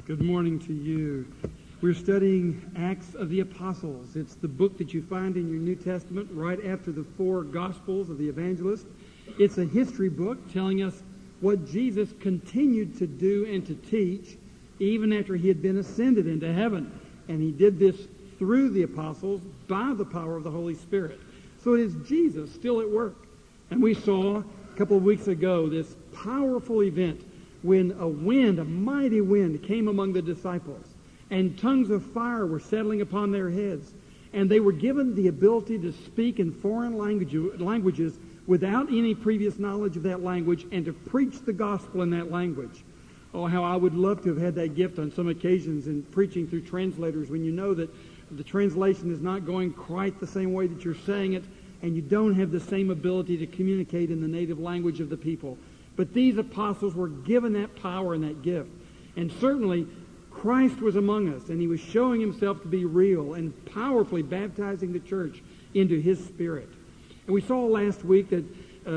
Good morning to you. We're studying Acts of the Apostles. It's the book that you find in your New Testament right after the four Gospels of the evangelists. It's a history book telling us what Jesus continued to do and to teach even after he had been ascended into heaven. And he did this through the apostles by the power of the Holy Spirit. So it is Jesus still at work. And we saw a couple of weeks ago this powerful event when a mighty wind came among the disciples, and tongues of fire were settling upon their heads, and they were given the ability to speak in foreign languages without any previous knowledge of that language, and to preach the gospel in that language. Oh, how I would love to have had that gift on some occasions in preaching through translators, when you know that the translation is not going quite the same way that you're saying it, and you don't have the same ability to communicate in the native language of the people. But these apostles were given that power and that gift. And certainly, Christ was among us, and he was showing himself to be real and powerfully baptizing the church into his Spirit. And we saw last week that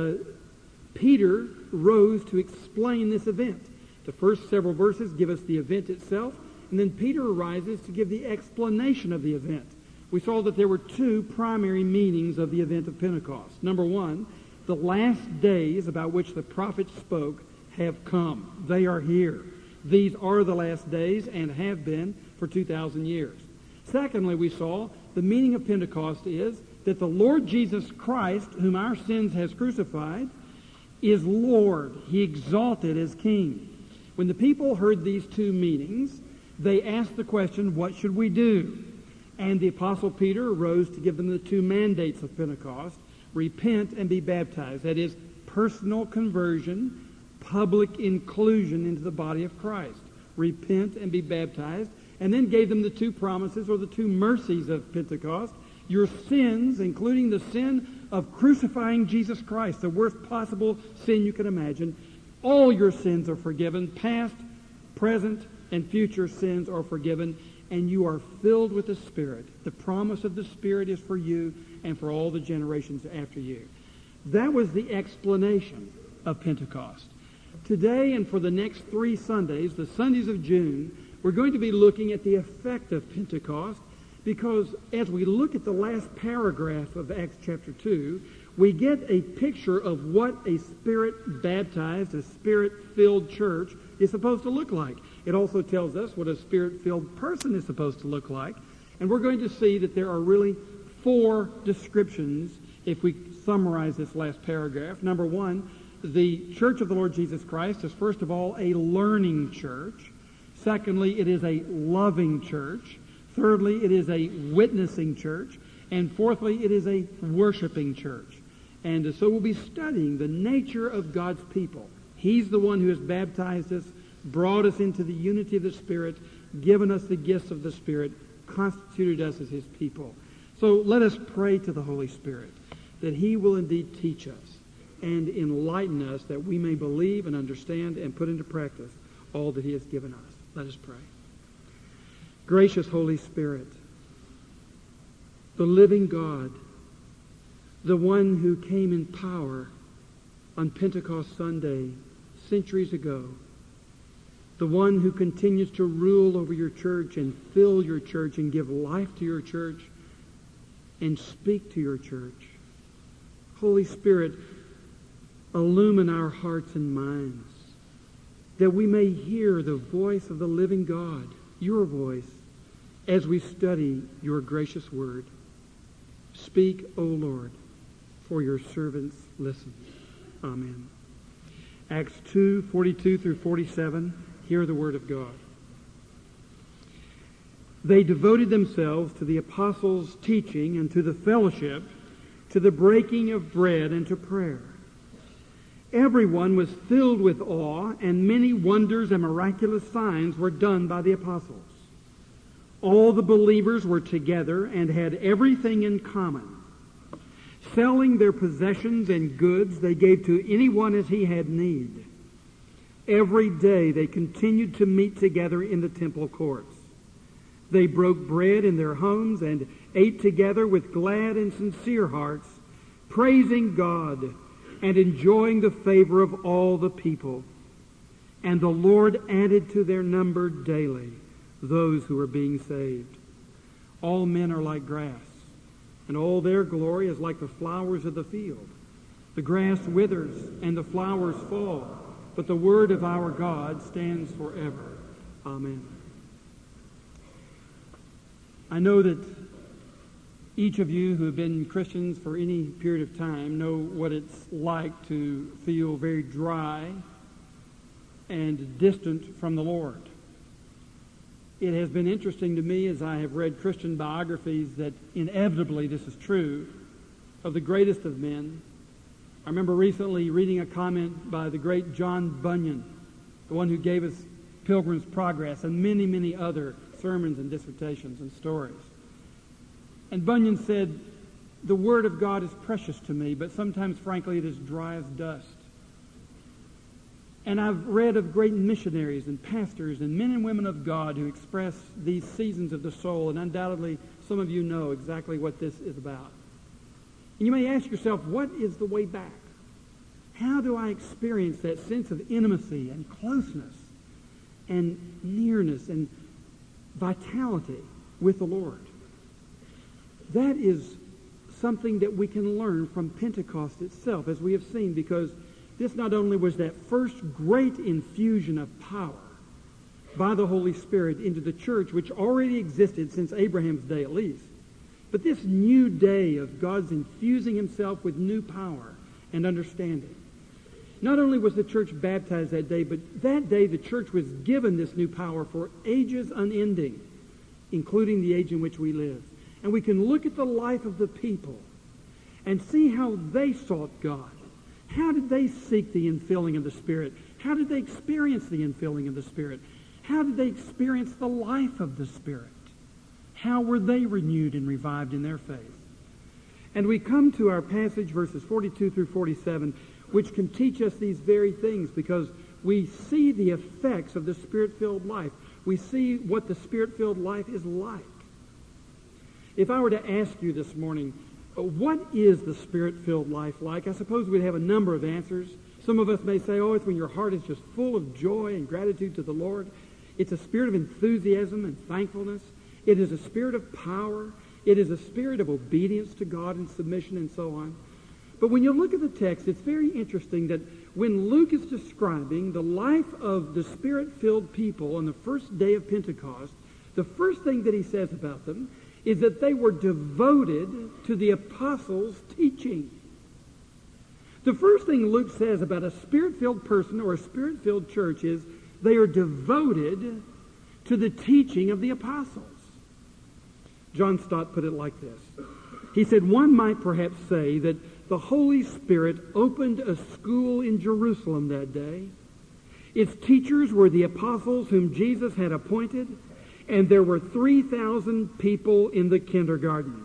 Peter rose to explain this event. The first several verses give us the event itself, and then Peter arises to give the explanation of the event. We saw that there were two primary meanings of the event of Pentecost. Number one, the last days about which the prophets spoke have come. They are here. These are the last days and have been for 2,000 years. Secondly, we saw the meaning of Pentecost is that the Lord Jesus Christ, whom our sins has crucified, is Lord. He exalted as King. When the people heard these two meanings, they asked the question, what should we do? And the Apostle Peter arose to give them the two mandates of Pentecost: repent and be baptized. That is, personal conversion, public inclusion into the body of Christ. Repent and be baptized. And then gave them the two promises, or the two mercies of Pentecost. Your sins, including the sin of crucifying Jesus Christ, the worst possible sin you can imagine, all your sins are forgiven. Past, present, and future sins are forgiven. And you are filled with the Spirit. The promise of the Spirit is for you and for all the generations after you. That was the explanation of Pentecost. Today and for the next 3 Sundays, the Sundays of June, we're going to be looking at the effect of Pentecost, because as we look at the last paragraph of Acts chapter 2, we get a picture of what a Spirit-baptized, a Spirit-filled church is supposed to look like. It also tells us what a Spirit-filled person is supposed to look like. And we're going to see that there are really 4 descriptions if we summarize this last paragraph. Number 1, the church of the Lord Jesus Christ is first of all a learning church. Secondly, it is a loving church. Thirdly, it is a witnessing church. And fourthly, it is a worshiping church. And so we'll be studying the nature of God's people. He's the one who has baptized us, brought us into the unity of the Spirit, given us the gifts of the Spirit, constituted us as his people. So let us pray to the Holy Spirit that he will indeed teach us and enlighten us, that we may believe and understand and put into practice all that he has given us. Let us pray. Gracious Holy Spirit, the living God, the one who came in power on Pentecost Sunday centuries ago, the one who continues to rule over your church and fill your church and give life to your church and speak to your church. Holy Spirit, illumine our hearts and minds, that we may hear the voice of the living God, your voice, as we study your gracious word. Speak, O Lord, for your servants listen. Amen. Acts 2:42 through 47, hear the word of God. They devoted themselves to the apostles' teaching and to the fellowship, to the breaking of bread and to prayer. Everyone was filled with awe, and many wonders and miraculous signs were done by the apostles. All the believers were together and had everything in common. Selling their possessions and goods, they gave to anyone as he had need. Every day they continued to meet together in the temple courts. They broke bread in their homes and ate together with glad and sincere hearts, praising God and enjoying the favor of all the people. And the Lord added to their number daily those who were being saved. All men are like grass, and all their glory is like the flowers of the field. The grass withers and the flowers fall, but the word of our God stands forever. Amen. I know that each of you who have been Christians for any period of time know what it's like to feel very dry and distant from the Lord. It has been interesting to me as I have read Christian biographies that inevitably this is true of the greatest of men. I remember recently reading a comment by the great John Bunyan, the one who gave us Pilgrim's Progress and many, many other sermons and dissertations and stories. And Bunyan said, "The Word of God is precious to me, but sometimes, frankly, it is dry as dust." And I've read of great missionaries and pastors and men and women of God who express these seasons of the soul, and undoubtedly some of you know exactly what this is about. And you may ask yourself, what is the way back? How do I experience that sense of intimacy and closeness and nearness and vitality with the Lord? That is something that we can learn from Pentecost itself, as we have seen, because this not only was that first great infusion of power by the Holy Spirit into the church, which already existed since Abraham's day at least, but this new day of God's infusing himself with new power and understanding. Not only was the church baptized that day, but that day the church was given this new power for ages unending, including the age in which we live. And we can look at the life of the people and see how they sought God. How did they seek the infilling of the Spirit? How did they experience the infilling of the Spirit? How did they experience the life of the Spirit? How were they renewed and revived in their faith? And we come to our passage, verses 42 through 47, which can teach us these very things, because we see the effects of the Spirit-filled life. We see what the Spirit-filled life is like. If I were to ask you this morning, what is the Spirit-filled life like? I suppose we'd have a number of answers. Some of us may say, oh, it's when your heart is just full of joy and gratitude to the Lord. It's a spirit of enthusiasm and thankfulness. It is a spirit of power. It is a spirit of obedience to God and submission and so on. But when you look at the text, it's very interesting that when Luke is describing the life of the Spirit-filled people on the first day of Pentecost, the first thing that he says about them is that they were devoted to the apostles' teaching. The first thing Luke says about a Spirit-filled person or a Spirit-filled church is they are devoted to the teaching of the apostles. John Stott put it like this. He said, one might perhaps say that the Holy Spirit opened a school in Jerusalem that day. Its teachers were the apostles whom Jesus had appointed, and there were 3,000 people in the kindergarten.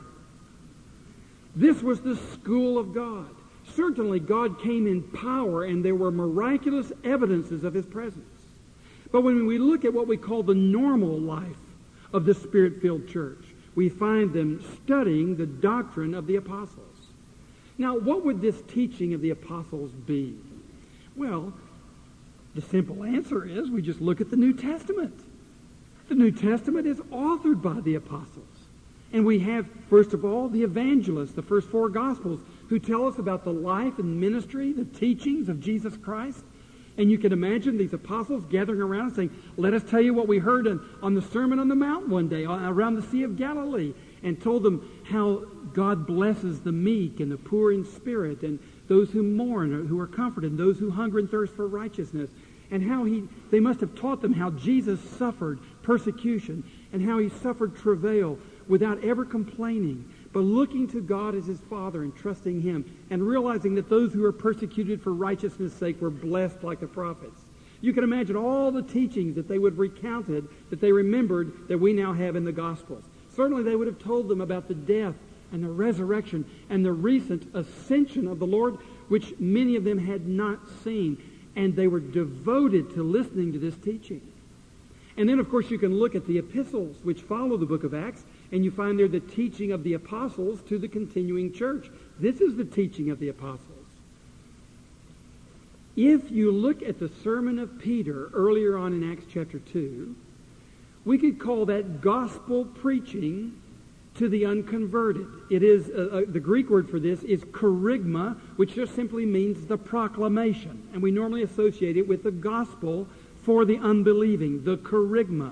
This was the school of God. Certainly God came in power, and there were miraculous evidences of his presence. But when we look at what we call the normal life of the Spirit-filled church, we find them studying the doctrine of the apostles. Now, what would this teaching of the apostles be? Well, the simple answer is we just look at the New Testament. The New Testament is authored by the apostles. And we have, first of all, the evangelists, the first four Gospels, who tell us about the life and ministry, the teachings of Jesus Christ. And you can imagine these apostles gathering around and saying, let us tell you what we heard on the Sermon on the Mount one day around the Sea of Galilee, and told them how God blesses the meek and the poor in spirit, and those who mourn or who are comforted, and those who hunger and thirst for righteousness, and how they must have taught them how Jesus suffered persecution and how he suffered travail without ever complaining, but looking to God as his Father and trusting him, and realizing that those who are persecuted for righteousness' sake were blessed like the prophets. You can imagine all the teachings that they would have recounted, that they remembered, that we now have in the Gospels. Certainly they would have told them about the death and the resurrection and the recent ascension of the Lord, which many of them had not seen. And they were devoted to listening to this teaching. And then, of course, you can look at the epistles which follow the book of Acts, and you find there the teaching of the apostles to the continuing church. This is the teaching of the apostles. If you look at the sermon of Peter earlier on in Acts chapter 2, we could call that gospel preaching to the unconverted. It is, the Greek word for this is kerygma, which just simply means the proclamation. And we normally associate it with the gospel for the unbelieving, the kerygma.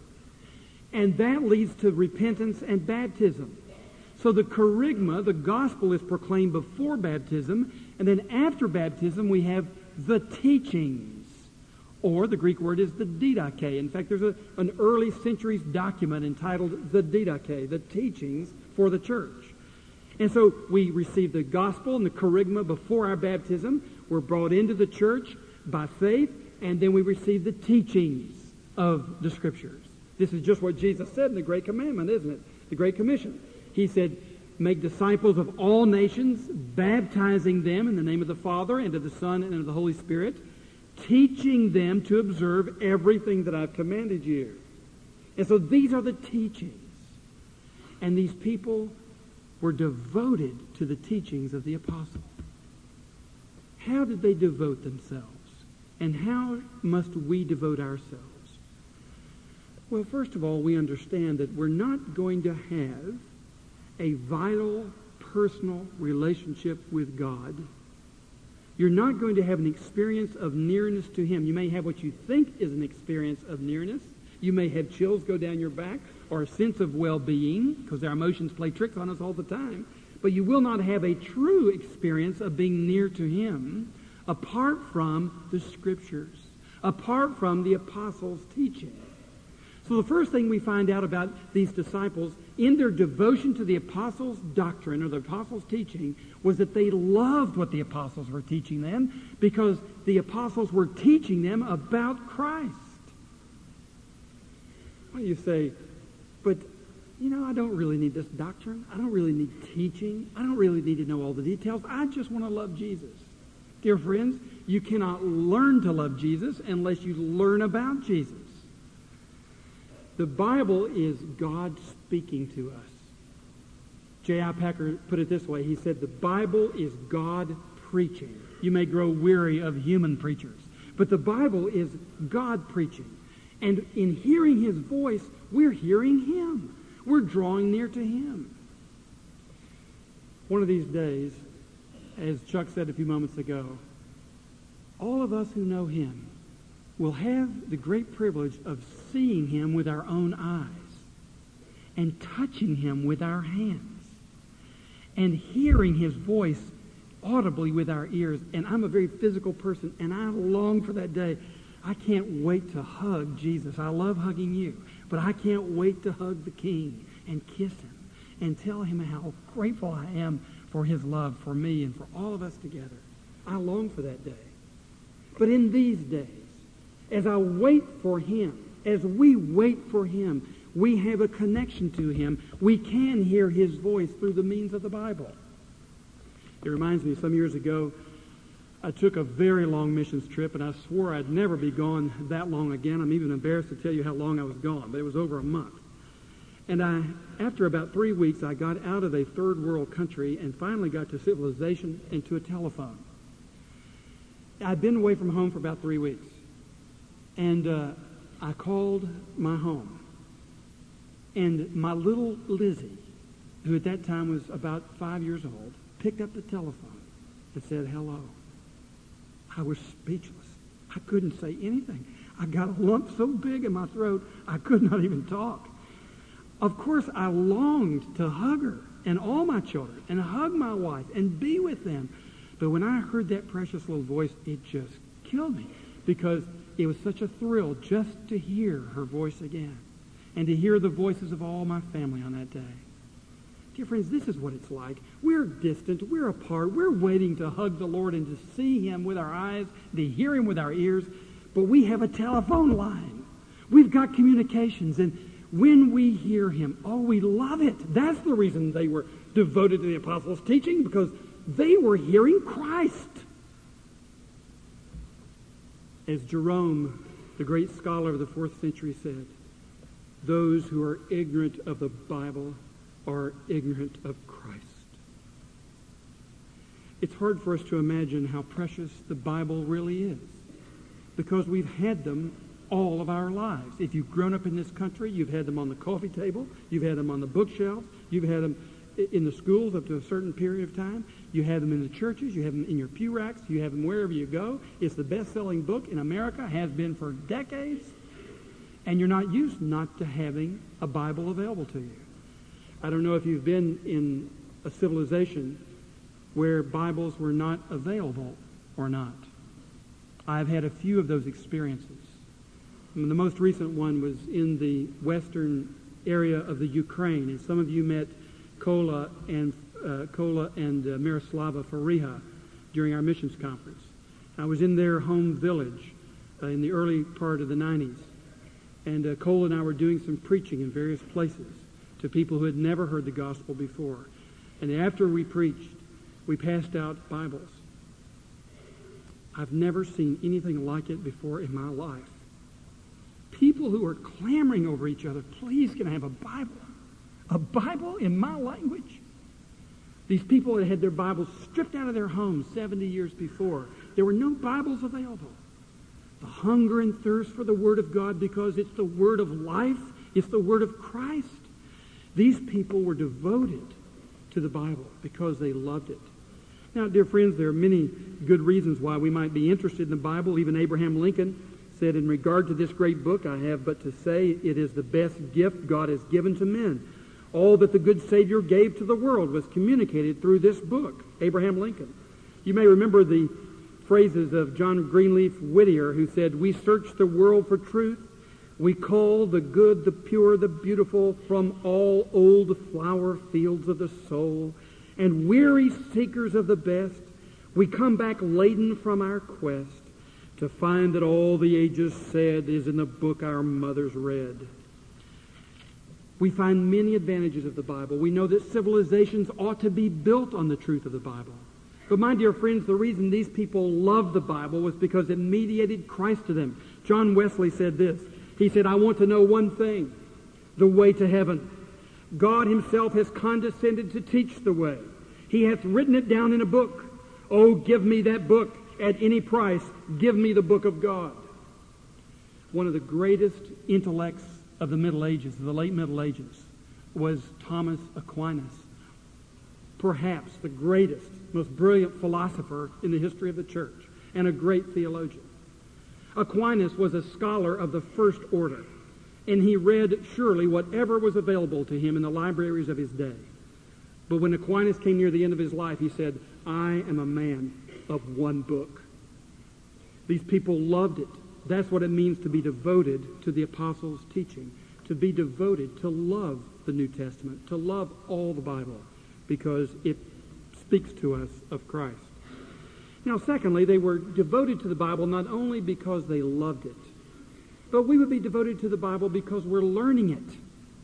And that leads to repentance and baptism. So the kerygma, the gospel, is proclaimed before baptism, and then after baptism we have the teachings, or the Greek word is the didache. In fact, there's an early centuries document entitled the didache, the teachings for the church. And so we receive the gospel and the kerygma before our baptism. We're brought into the church by faith, and then we receive the teachings of the Scriptures. This is just what Jesus said in the Great Commandment, isn't it? The Great Commission. He said, make disciples of all nations, baptizing them in the name of the Father, and of the Son, and of the Holy Spirit, teaching them to observe everything that I've commanded you. And so these are the teachings. And these people were devoted to the teachings of the apostle. How did they devote themselves? And how must we devote ourselves? Well, first of all, we understand that we're not going to have a vital, personal relationship with God. You're not going to have an experience of nearness to Him. You may have what you think is an experience of nearness. You may have chills go down your back or a sense of well-being, because our emotions play tricks on us all the time. But you will not have a true experience of being near to Him apart from the Scriptures, apart from the apostles' teaching. So the first thing we find out about these disciples in their devotion to the apostles' doctrine or the apostles' teaching was that they loved what the apostles were teaching them, because the apostles were teaching them about Christ. Well, you say, but, I don't really need this doctrine. I don't really need teaching. I don't really need to know all the details. I just want to love Jesus. Dear friends, you cannot learn to love Jesus unless you learn about Jesus. The Bible is God speaking to us. J.I. Packer put it this way. He said, the Bible is God preaching. You may grow weary of human preachers, but the Bible is God preaching. And in hearing His voice, we're hearing Him. We're drawing near to Him. One of these days, as Chuck said a few moments ago, all of us who know Him will have the great privilege of seeing Him with our own eyes and touching Him with our hands and hearing His voice audibly with our ears. And I'm a very physical person, and I long for that day. I can't wait to hug Jesus. I love hugging you, but I can't wait to hug the King and kiss Him and tell Him how grateful I am for His love for me and for all of us together. I long for that day. But in these days, as I wait for Him, as we wait for Him, we have a connection to Him. We can hear His voice through the means of the Bible. It reminds me, some years ago, I took a very long missions trip, and I swore I'd never be gone that long again. I'm even embarrassed to tell you how long I was gone, but it was over a month. And after about 3 weeks, I got out of a third world country and finally got to civilization and to a telephone. I'd been away from home for about 3 weeks. And I called my home. And my little Lizzie, who at that time was about 5 years old, picked up the telephone and said, hello. I was speechless. I couldn't say anything. I got a lump so big in my throat, I could not even talk. Of course, I longed to hug her and all my children and hug my wife and be with them. But when I heard that precious little voice, it just killed me, because it was such a thrill just to hear her voice again and to hear the voices of all my family on that day. Dear friends, this is what it's like. We're distant. We're apart. We're waiting to hug the Lord and to see Him with our eyes, to hear Him with our ears. But we have a telephone line. We've got communications. And when we hear Him, oh, we love it. That's the reason they were devoted to the apostles' teaching, because they were hearing Christ. As Jerome, the great scholar of the 4th century, said, those who are ignorant of the Bible are ignorant of Christ. it's hard for us to imagine how precious the Bible really is, because we've had them all of our lives. If you've grown up in this country, you've had them on the coffee table, you've had them on the bookshelf, you've had them in the schools up to a certain period of time, you have them in the churches, you have them in your pew racks, you have them wherever you go. It's the best-selling book in America, has been for decades, and you're not used not to having a Bible available to you. I don't know if you've been in a civilization where Bibles were not available or not. I've had a few of those experiences. And the most recent one was in the western area of the Ukraine, and some of you met Kola and Miroslava Fariha during our missions conference. I was in their home village in the early part of the 90s, and Kola and I were doing some preaching in various places to people who had never heard the gospel before. And after we preached, we passed out Bibles. I've never seen anything like it before in my life. People who are clamoring over each other, please can I have a Bible? A Bible in my language? These people that had their Bibles stripped out of their homes 70 years before. There were no Bibles available. The hunger and thirst for the Word of God, because it's the Word of life. It's the Word of Christ. These people were devoted to the Bible because they loved it. Now, dear friends, there are many good reasons why we might be interested in the Bible. Even Abraham Lincoln said, in regard to this great book, I have but to say it is the best gift God has given to men. All that the good Savior gave to the world was communicated through this book. Abraham Lincoln. You may remember the phrases of John Greenleaf Whittier, who said, we search the world for truth. We call the good, the pure, the beautiful from all old flower fields of the soul. And weary seekers of the best, we come back laden from our quest to find that all the ages said is in the book our mothers read. We find many advantages of the Bible. We know that civilizations ought to be built on the truth of the Bible. But my dear friends, the reason these people loved the Bible was because it mediated Christ to them. John Wesley said this. He said, I want to know one thing, the way to heaven. God himself has condescended to teach the way. He hath written it down in a book. Oh, give me that book at any price. Give me the book of God. One of the greatest intellects of the Middle Ages, of the late Middle Ages, was Thomas Aquinas. Perhaps the greatest, most brilliant philosopher in the history of the church, and a great theologian. Aquinas was a scholar of the first order, and he read surely whatever was available to him in the libraries of his day. But when Aquinas came near the end of his life, he said, I am a man of one book. These people loved it. That's what it means to be devoted to the apostles' teaching, to be devoted, to love the New Testament, to love all the Bible, because it speaks to us of Christ. Now, secondly, they were devoted to the Bible not only because they loved it, but we would be devoted to the Bible because we're learning it.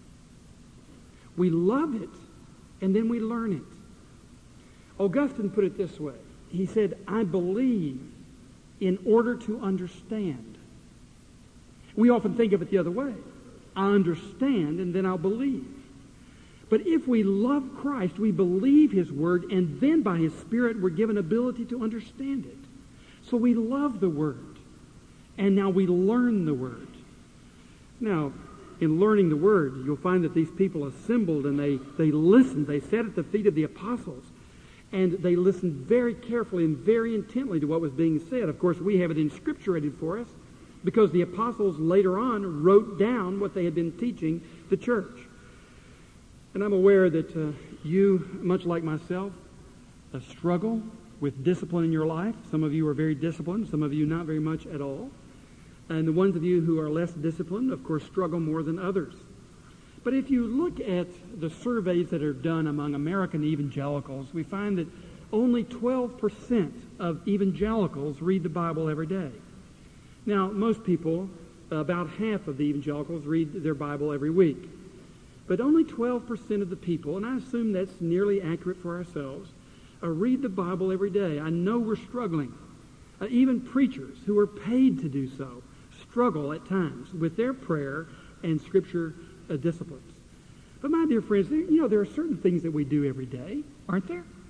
We love it, and then we learn it. Augustine put it this way. He said, I believe in order to understand. We often think of it the other way. I understand, and then I'll believe. But if we love Christ, we believe his word, and then by his Spirit we're given ability to understand it. So we love the word, and now we learn the word. Now, in learning the word, you'll find that these people assembled and they listened. They sat at the feet of the apostles, and they listened very carefully and very intently to what was being said. Of course, we have it inscripturated for us because the apostles later on wrote down what they had been teaching the church. And I'm aware that you, much like myself, struggle with discipline in your life. Some of you are very disciplined, some of you not very much at all. And the ones of you who are less disciplined, of course, struggle more than others. But if you look at the surveys that are done among American evangelicals, we find that only 12% of evangelicals read the Bible every day. Now, most people, about half of the evangelicals, read their Bible every week. But only 12% of the people, and I assume that's nearly accurate for ourselves, read the Bible every day. I know we're struggling. Even preachers who are paid to do so struggle at times with their prayer and Scripture disciplines. But my dear friends, there are certain things that we do every day, aren't there?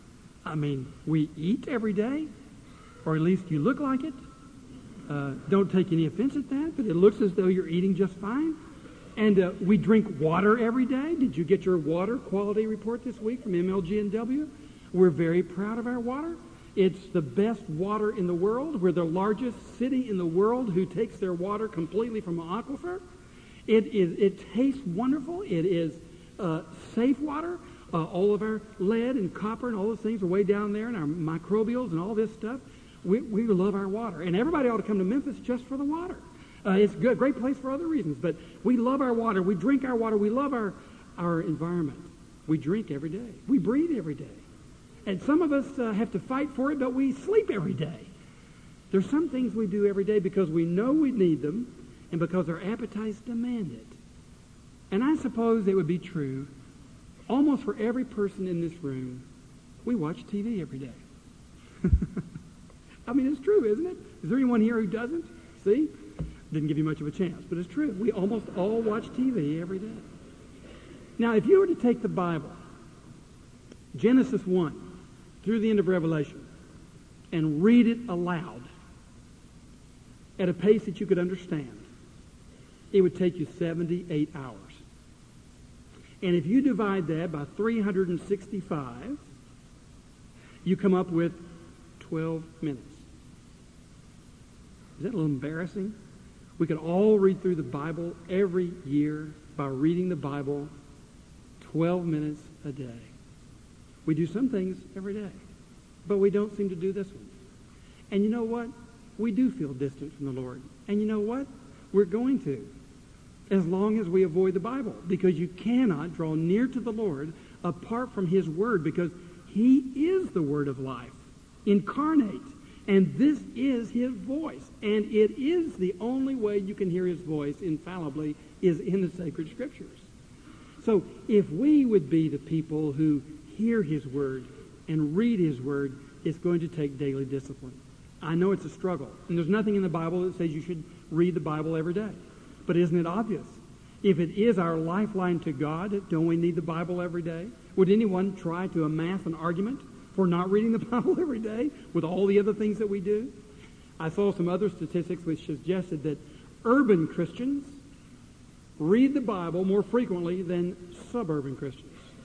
I mean, we eat every day, or at least you look like it. Don't take any offense at that, but it looks as though you're eating just fine. And we drink water every day. Did you get your water quality report this week from MLG&W? We're very proud of our water. It's the best water in the world. We're the largest city in the world who takes their water completely from an aquifer. It tastes wonderful. It is safe water. All of our lead and copper and all those things are way down there, and our microbials and all this stuff. We love our water. And everybody ought to come to Memphis just for the water. It's a great place for other reasons, but we love our water. We drink our water. We love our environment. We drink every day. We breathe every day. And some of us have to fight for it, but we sleep every day. There's some things we do every day because we know we need them and because our appetites demand it. And I suppose it would be true almost for every person in this room. We watch TV every day. I mean, it's true, isn't it? Is there anyone here who doesn't? See? Didn't give you much of a chance, but it's true. We almost all watch TV every day. Now, if you were to take the Bible, Genesis 1, through the end of Revelation, and read it aloud at a pace that you could understand, it would take you 78 hours. And if you divide that by 365, you come up with 12 minutes. Is that a little embarrassing? We could all read through the Bible every year by reading the Bible 12 minutes a day. We do some things every day, but we don't seem to do this one. And you know what? We do feel distant from the Lord. And you know what? We're going to, as long as we avoid the Bible, because you cannot draw near to the Lord apart from His Word, because He is the Word of life, incarnate. And this is His voice. And it is the only way you can hear His voice infallibly is in the sacred Scriptures. So if we would be the people who hear His Word and read His Word, it's going to take daily discipline. I know it's a struggle. And there's nothing in the Bible that says you should read the Bible every day. But isn't it obvious? If it is our lifeline to God, don't we need the Bible every day? Would anyone try to amass an argument for not reading the Bible every day with all the other things that we do? I saw some other statistics which suggested that urban Christians read the Bible more frequently than suburban Christians.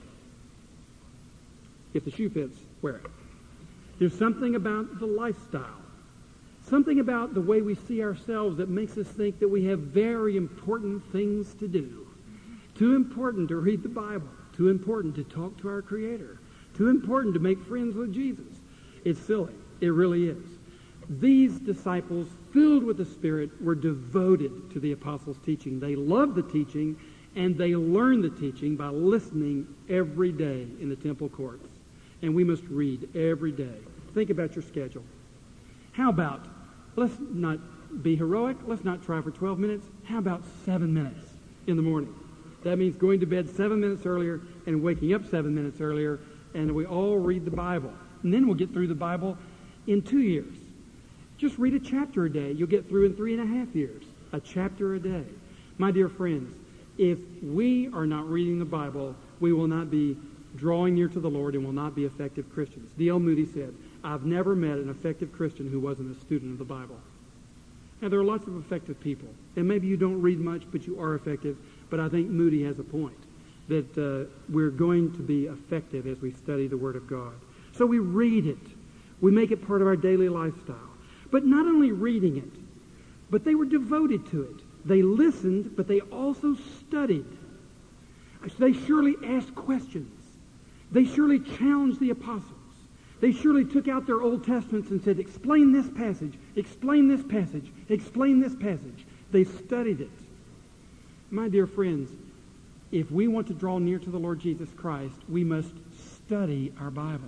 If the shoe fits, wear it. There's something about the lifestyle, something about the way we see ourselves that makes us think that we have very important things to do. Too important to read the Bible. Too important to talk to our Creator. Too important to make friends with Jesus. It's silly. It really is. These disciples, filled with the Spirit, were devoted to the apostles' teaching. They loved the teaching, and they learned the teaching by listening every day in the temple courts. And we must read every day. Think about your schedule. How about, let's not be heroic. Let's not try for 12 minutes. How about 7 minutes in the morning? That means going to bed 7 minutes earlier and waking up 7 minutes earlier, and we all read the Bible. And then we'll get through the Bible in 2 years. Just read a chapter a day. You'll get through in 3.5 years. A chapter a day. My dear friends, if we are not reading the Bible, we will not be drawing near to the Lord and will not be effective Christians. D.L. Moody said, I've never met an effective Christian who wasn't a student of the Bible. Now, there are lots of effective people. And maybe you don't read much, but you are effective. But I think Moody has a point, that we're going to be effective as we study the Word of God. So we read it. We make it part of our daily lifestyle. But not only reading it, but they were devoted to it. They listened, but they also studied. They surely asked questions. They surely challenged the apostles. They surely took out their Old Testaments and said, explain this passage, explain this passage, explain this passage. They studied it. My dear friends, if we want to draw near to the Lord Jesus Christ, we must study our Bibles.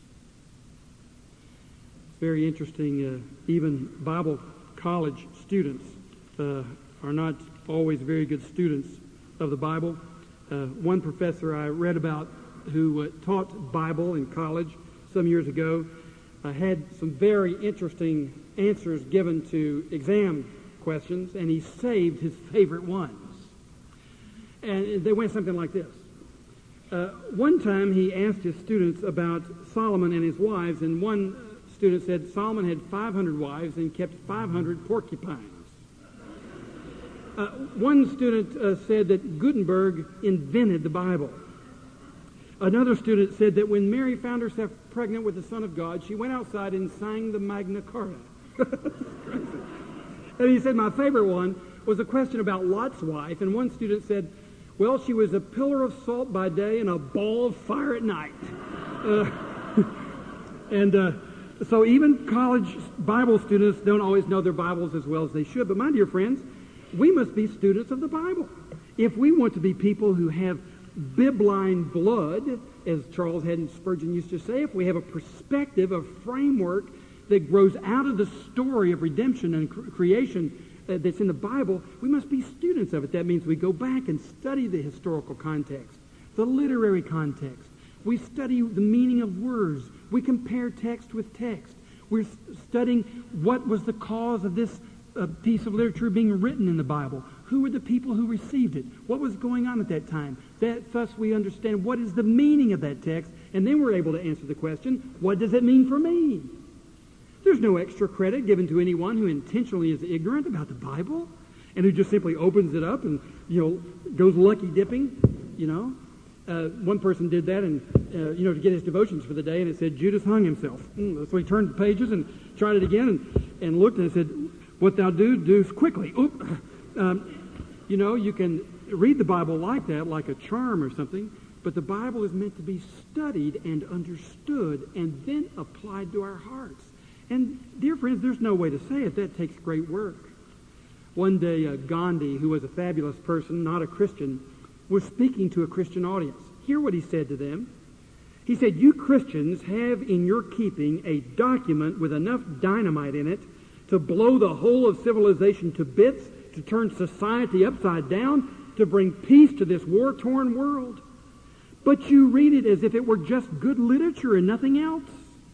It's very interesting. Even Bible college students are not always very good students of the Bible. One professor I read about who taught Bible in college some years ago had some very interesting answers given to exam questions, and he saved his favorite ones. And they went something like this. One time he asked his students about Solomon and his wives, and one student said Solomon had 500 wives and kept 500 porcupines. One student said that Gutenberg invented the Bible. Another student said that when Mary found herself pregnant with the Son of God, she went outside and sang the Magna Carta. And he said my favorite one was a question about Lot's wife, and one student said, well, she was a pillar of salt by day and a ball of fire at night. So even college Bible students don't always know their Bibles as well as they should. But my dear friends, we must be students of the Bible. If we want to be people who have bibline blood, as Charles Haddon Spurgeon used to say, if we have a perspective, a framework that grows out of the story of redemption and creation that's in the Bible, we must be students of it. That means we go back and study the historical context, the literary context. We study the meaning of words. We compare text with text. We're studying what was the cause of this piece of literature being written in the Bible. Who were the people who received it? What was going on at that time? Thus we understand what is the meaning of that text, and then we're able to answer the question, what does it mean for me? There's no extra credit given to anyone who intentionally is ignorant about the Bible and who just simply opens it up and, goes lucky dipping, One person did that and, to get his devotions for the day, and it said Judas hung himself. So he turned the pages and tried it again and looked, and it said, what thou do quickly. You can read the Bible like that, like a charm or something, but the Bible is meant to be studied and understood and then applied to our hearts. And, dear friends, there's no way to say it. That takes great work. One day, Gandhi, who was a fabulous person, not a Christian, was speaking to a Christian audience. Hear what he said to them. He said, you Christians have in your keeping a document with enough dynamite in it to blow the whole of civilization to bits, to turn society upside down, to bring peace to this war-torn world. But you read it as if it were just good literature and nothing else.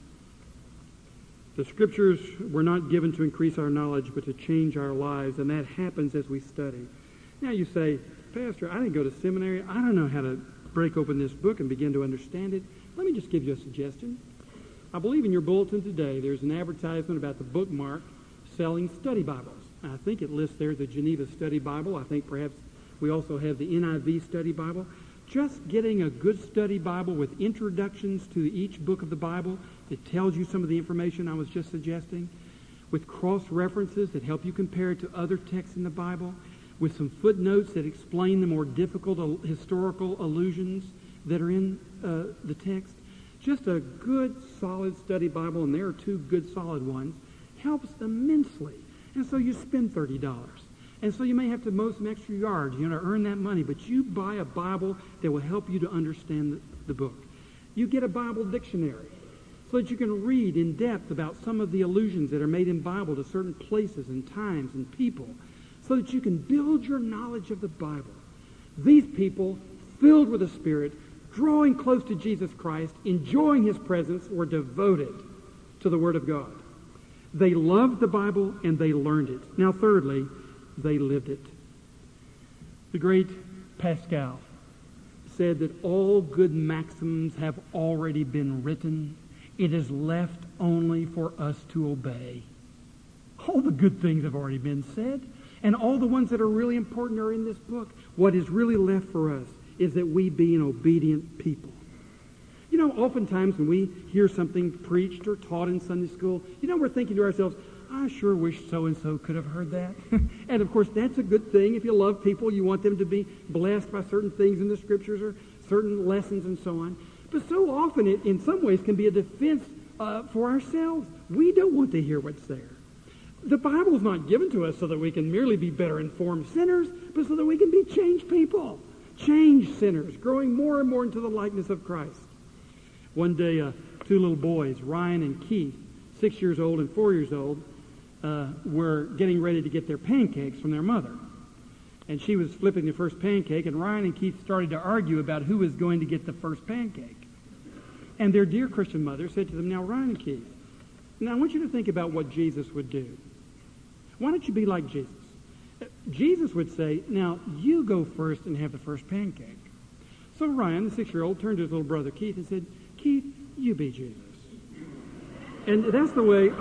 The Scriptures were not given to increase our knowledge, but to change our lives, and that happens as we study. Now you say, Pastor, I didn't go to seminary. I don't know how to break open this book and begin to understand it. Let me just give you a suggestion. I believe in your bulletin today there's an advertisement about the bookmark selling study Bibles. I think it lists there the Geneva Study Bible. I think perhaps we also have the NIV Study Bible. Just getting a good study Bible with introductions to each book of the Bible that tells you some of the information I was just suggesting, with cross-references that help you compare it to other texts in the Bible, with some footnotes that explain the more difficult historical allusions that are in the text. Just a good, solid study Bible, and there are two good, solid ones, helps immensely. And so you spend $30. And so you may have to mow some extra yards, to earn that money, but you buy a Bible that will help you to understand the book. You get a Bible dictionary so that you can read in depth about some of the allusions that are made in Bible to certain places and times and people, so that you can build your knowledge of the Bible. These people, filled with the Spirit, drawing close to Jesus Christ, enjoying His presence, were devoted to the Word of God. They loved the Bible and they learned it. Now, thirdly, they lived it. The great Pascal said that all good maxims have already been written. It is left only for us to obey. All the good things have already been said, and all the ones that are really important are in this book. What is really left for us is that we be an obedient people. Oftentimes when we hear something preached or taught in Sunday school, we're thinking to ourselves, I sure wish so-and-so could have heard that. And of course, that's a good thing. If you love people, you want them to be blessed by certain things in the Scriptures or certain lessons and so on. But so often it, in some ways, can be a defense for ourselves. We don't want to hear what's there. The Bible is not given to us so that we can merely be better informed sinners, but so that we can be changed people, changed sinners, growing more and more into the likeness of Christ. One day, two little boys, Ryan and Keith, 6 years old and 4 years old, were getting ready to get their pancakes from their mother. And she was flipping the first pancake, and Ryan and Keith started to argue about who was going to get the first pancake. And their dear Christian mother said to them, now, Ryan and Keith, now I want you to think about what Jesus would do. Why don't you be like Jesus? Jesus would say, now, you go first and have the first pancake. So Ryan, the 6-year-old, turned to his little brother Keith and said, "Keith, you be Jesus." And that's the way,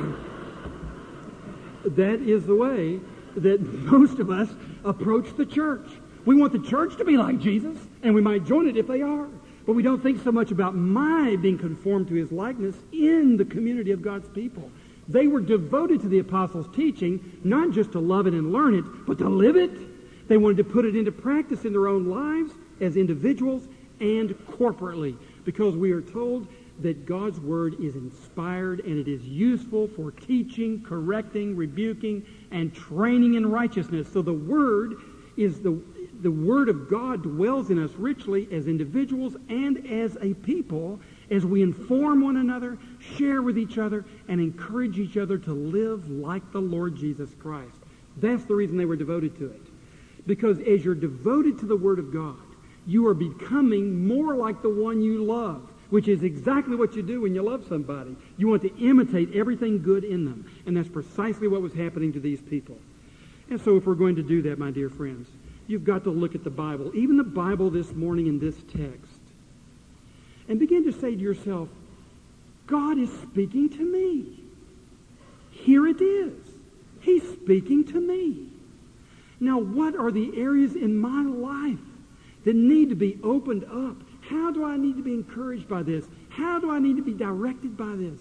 that is the way that most of us approach the church. We want the church to be like Jesus, and we might join it if they are. But we don't think so much about my being conformed to his likeness in the community of God's people. They were devoted to the apostles' teaching, not just to love it and learn it, but to live it. They wanted to put it into practice in their own lives as individuals and corporately, because we are told that God's Word is inspired and it is useful for teaching, correcting, rebuking, and training in righteousness. So the Word is the Word of God dwells in us richly as individuals and as a people as we inform one another, share with each other, and encourage each other to live like the Lord Jesus Christ. That's the reason they were devoted to it. Because as you're devoted to the Word of God, you are becoming more like the one you love, which is exactly what you do when you love somebody. You want to imitate everything good in them. And that's precisely what was happening to these people. And so if we're going to do that, my dear friends, you've got to look at the Bible, even the Bible this morning in this text, and begin to say to yourself, God is speaking to me. Here it is. He's speaking to me. Now, what are the areas in my life that need to be opened up? How do I need to be encouraged by this? How do I need to be directed by this?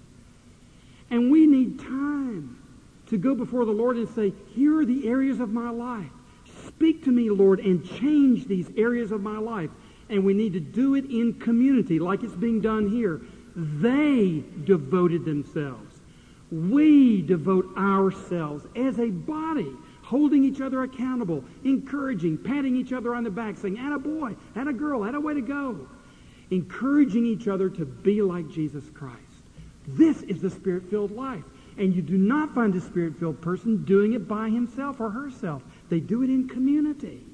And we need time to go before the Lord and say, here are the areas of my life. Speak to me, Lord, and change these areas of my life. And we need to do it in community like it's being done here. They devoted themselves. We devote ourselves as a body, holding each other accountable, encouraging, patting each other on the back, saying, "Atta boy, atta girl, atta way to go." Encouraging each other to be like Jesus Christ. This is the Spirit-filled life. And you do not find a Spirit-filled person doing it by himself or herself. They do it in community.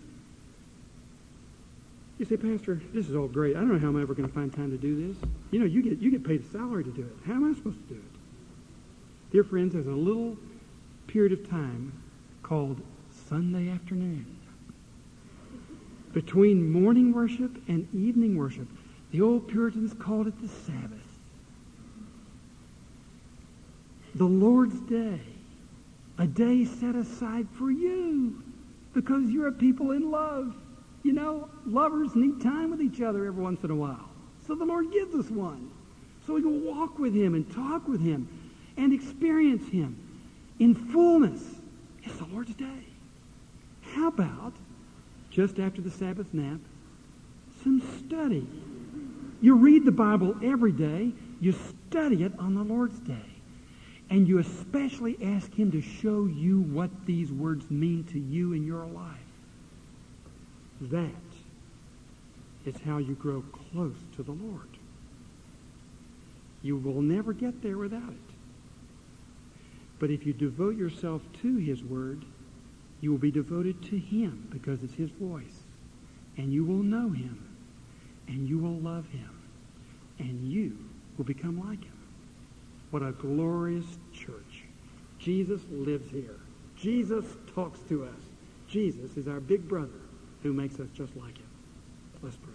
You say, "Pastor, this is all great. I don't know how I'm ever going to find time to do this." You know, you get paid a salary to do it. How am I supposed to do it? Dear friends, there's a little period of time called Sunday afternoon. Between morning worship and evening worship, the old Puritans called it the Sabbath. The Lord's Day, a day set aside for you because you're a people in love. You know, lovers need time with each other every once in a while. So the Lord gives us one. So we can walk with Him and talk with Him and experience Him in fullness. It's the Lord's Day. How about, just after the Sabbath nap, some study? You read the Bible every day. You study it on the Lord's Day. And you especially ask Him to show you what these words mean to you in your life. That is how you grow close to the Lord. You will never get there without it. But if you devote yourself to His Word, you will be devoted to Him because it's His voice. And you will know Him. And you will love Him. And you will become like Him. What a glorious church. Jesus lives here. Jesus talks to us. Jesus is our big brother who makes us just like Him. Let's pray.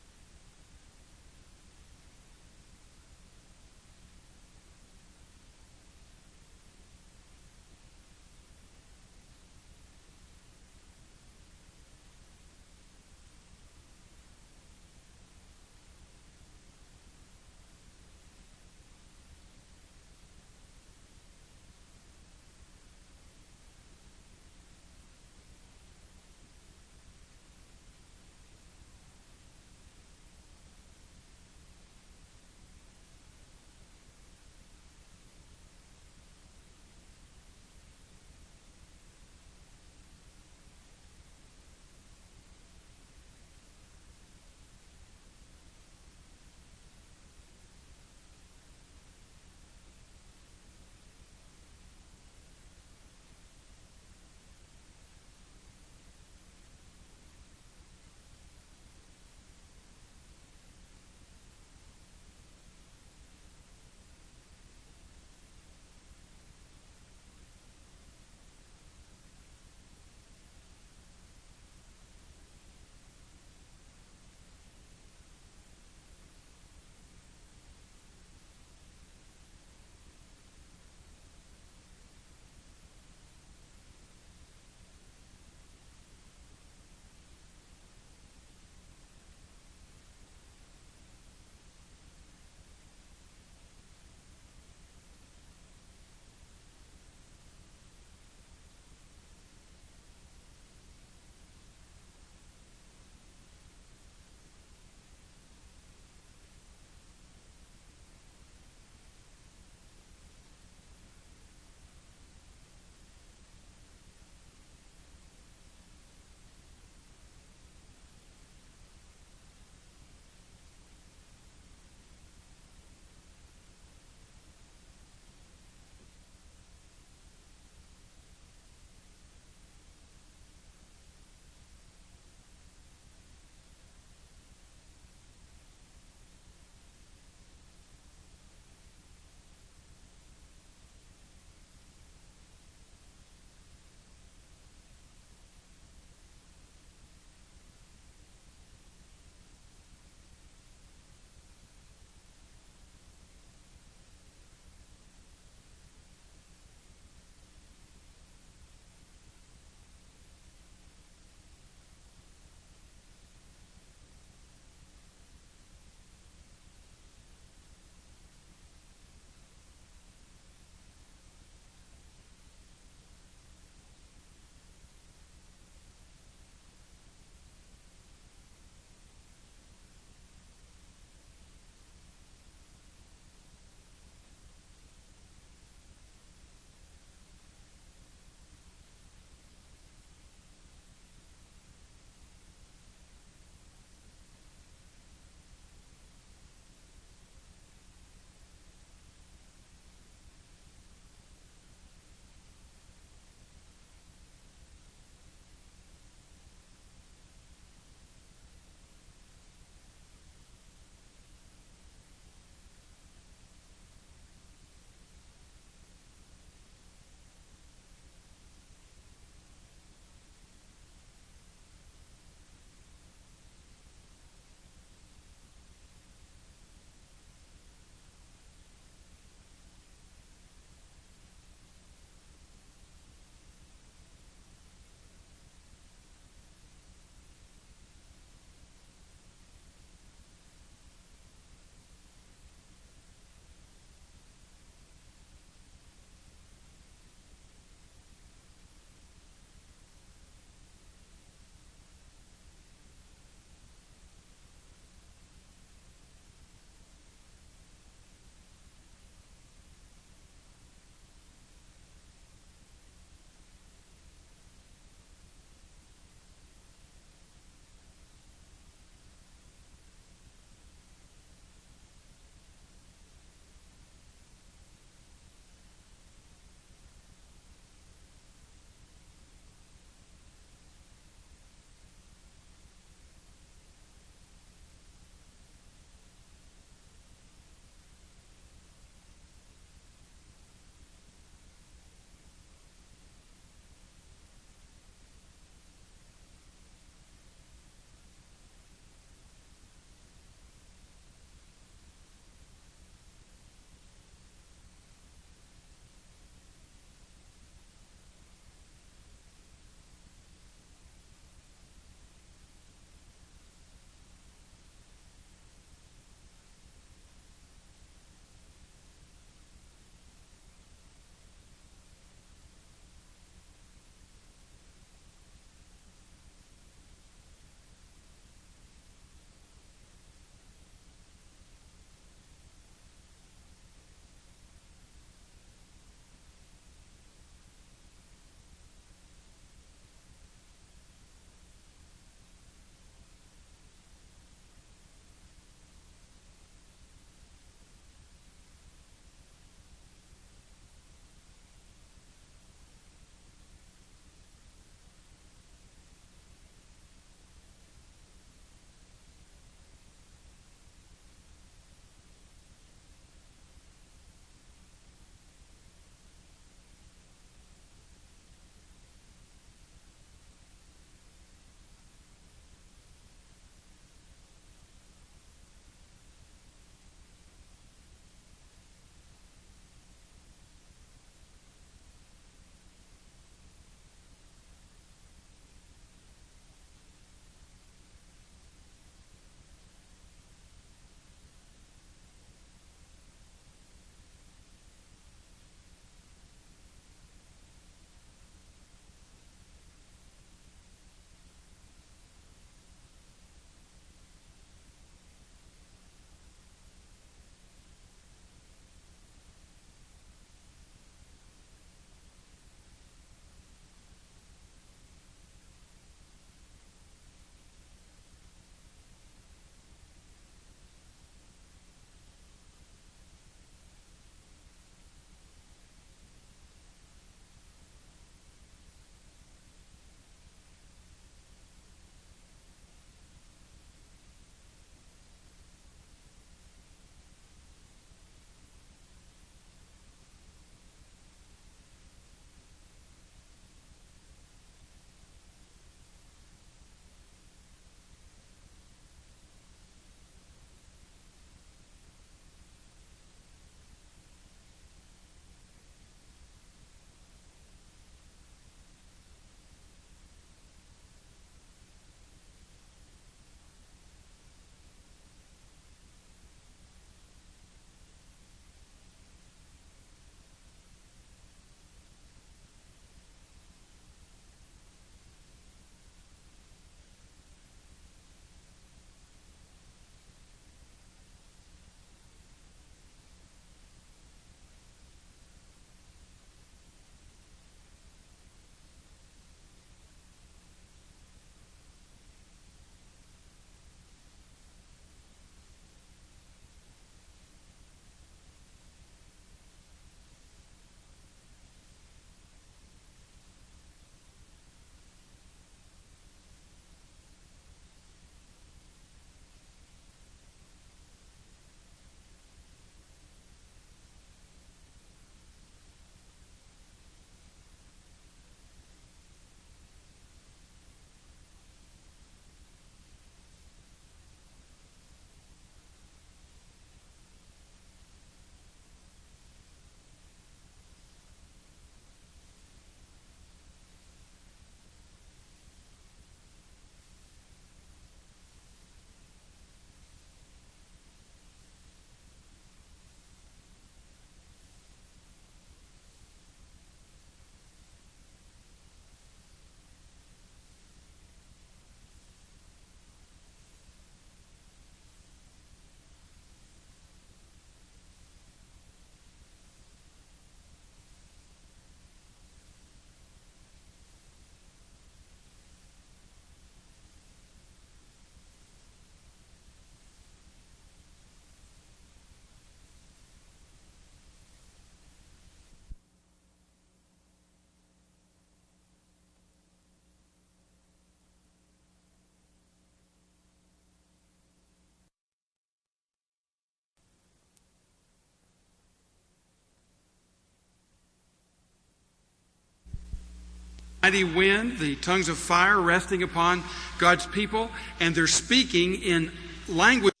mighty wind, the tongues of fire resting upon God's people, and they're speaking in language